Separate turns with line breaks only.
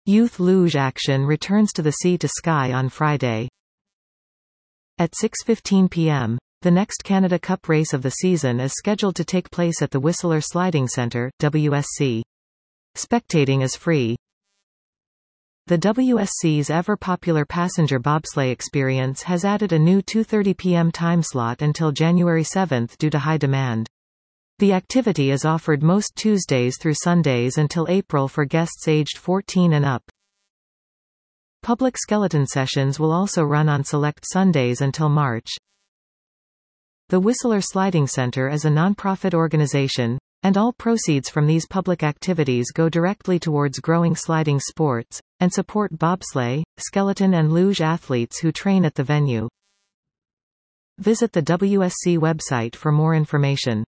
Youth luge action returns to the Sea to Sky on Friday. At 6:15 p.m., the next Canada Cup race of the season is scheduled to take place at the Whistler Sliding Centre, WSC. Spectating is free. The WSC's ever-popular passenger bobsleigh experience has added a new 2:30 p.m. time slot until January 7 due to high demand. The activity is offered most Tuesdays through Sundays until April for guests aged 14 and up. Public skeleton sessions will also run on select Sundays until March. The Whistler Sliding Centre is a non-profit organization, and all proceeds from these public activities go directly towards growing sliding sports, and support bobsleigh, skeleton and luge athletes who train at the venue. Visit the WSC website for more information.